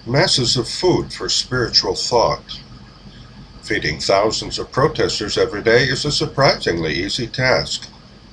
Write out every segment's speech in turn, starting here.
Masses of food for spiritual thought. Feeding thousands of protesters every day is a surprisingly easy task.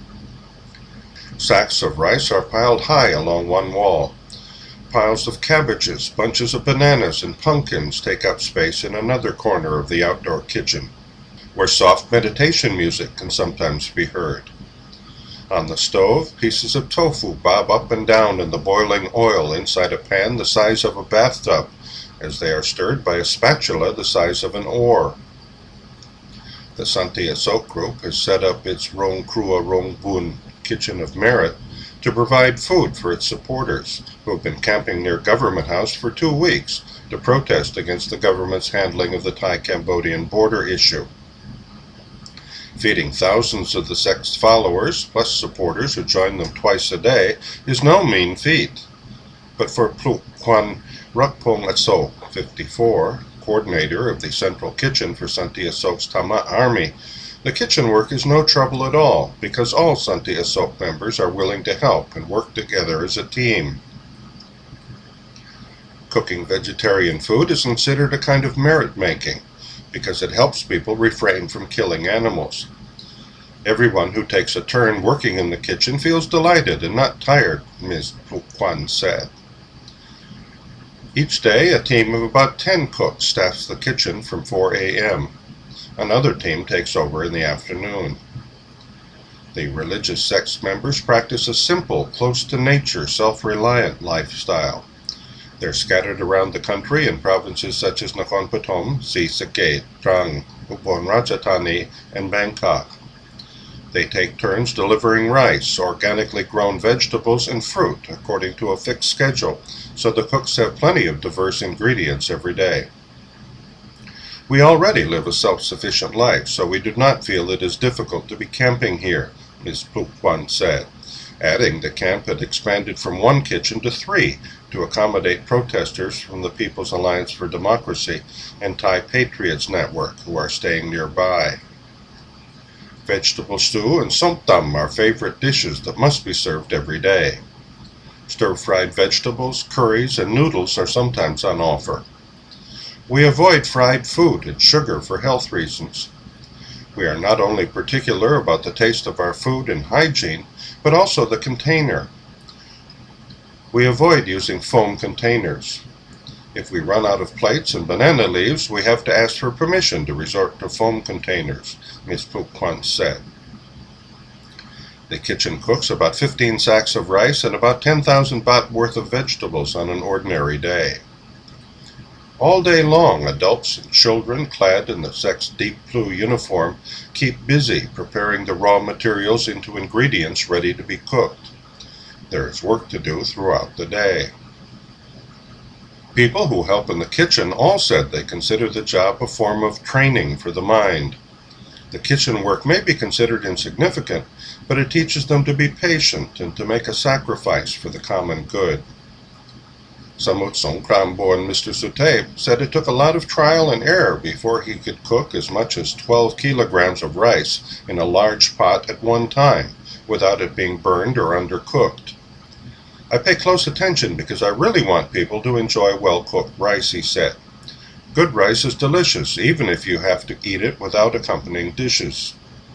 Sacks of rice are piled high along one wall. Piles of cabbages, bunches of bananas, and pumpkins take up space in another corner of the outdoor kitchen, where soft meditation music can sometimes be heard. On the stove, pieces of tofu bob up and down in the boiling oil inside a pan the size of a bathtub, as they are stirred by a spatula the size of an oar. The Santi Asok group has set up its Rong Krua Rong Bun Kitchen of Merit to provide food for its supporters, who have been camping near Government House for 2 weeks to protest against the government's handling of the Thai-Cambodian border issue. Feeding thousands of the sect's followers, plus supporters who join them twice a day, is no mean feat. But for Pluk Kwan Rakpong Asok, 54, coordinator of the Central Kitchen for Santi Asok's Tama Army, the kitchen work is no trouble at all, because all Santi Asok members are willing to help and work together as a team. Cooking vegetarian food is considered a kind of merit-making, because it helps people refrain from killing animals. Everyone who takes a turn working in the kitchen feels delighted and not tired, Ms. Pluk Kwan said. Each day, a team of about 10 cooks staffs the kitchen from 4 a.m. Another team takes over in the afternoon. The religious sect's members practice a simple, close-to-nature, self-reliant lifestyle. They're scattered around the country in provinces such as Nakhon Pathom, Si Sakay, Trang, Ubon Ratchathani, and Bangkok. They take turns delivering rice, organically grown vegetables, and fruit according to a fixed schedule, so the cooks have plenty of diverse ingredients every day. We already live a self-sufficient life, so we do not feel it is difficult to be camping here, Ms. Pluk Kwan said, adding the camp had expanded from 1 kitchen to 3 to accommodate protesters from the People's Alliance for Democracy and Thai Patriots Network who are staying nearby. Vegetable stew and somtam are favorite dishes that must be served every day. Stir-fried vegetables, curries, and noodles are sometimes on offer. We avoid fried food and sugar for health reasons. We are not only particular about the taste of our food and hygiene, but also the container. We avoid using foam containers. If we run out of plates and banana leaves, we have to ask for permission to resort to foam containers, Ms. Pluk Kwan said. The kitchen cooks about 15 sacks of rice and about 10,000 baht worth of vegetables on an ordinary day. All day long, adults and children clad in the sect's deep blue uniform keep busy preparing the raw materials into ingredients ready to be cooked. There is work to do throughout the day. People who help in the kitchen all said they consider the job a form of training for the mind. The kitchen work may be considered insignificant, but it teaches them to be patient and to make a sacrifice for the common good. Samut Songkram-born Mr. Suthep said it took a lot of trial and error before he could cook as much as 12 kilograms of rice in a large pot at one time, without it being burned or undercooked. I pay close attention because I really want people to enjoy well-cooked rice, he said. Good rice is delicious, even if you have to eat it without accompanying dishes.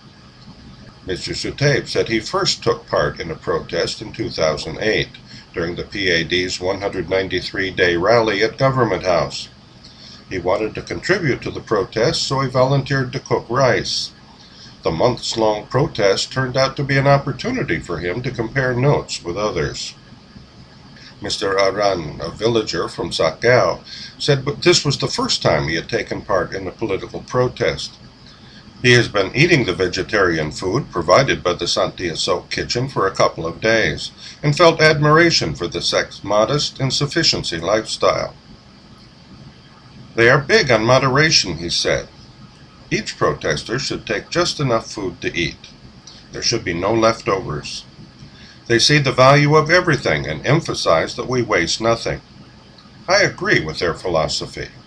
Mr. Suthep said he first took part in a protest in 2008, during the PAD's 193-day rally at Government House. He wanted to contribute to the protest, so he volunteered to cook rice. The months-long protest turned out to be an opportunity for him to compare notes with others. Mr. Aran, a villager from Sakao, said this was the first time he had taken part in a political protest. He has been eating the vegetarian food provided by the Santi Asok kitchen for a couple of days, and felt admiration for the sect's modest and sufficiency lifestyle. They are big on moderation, he said. Each protester should take just enough food to eat. There should be no leftovers. They see the value of everything and emphasize that we waste nothing. I agree with their philosophy.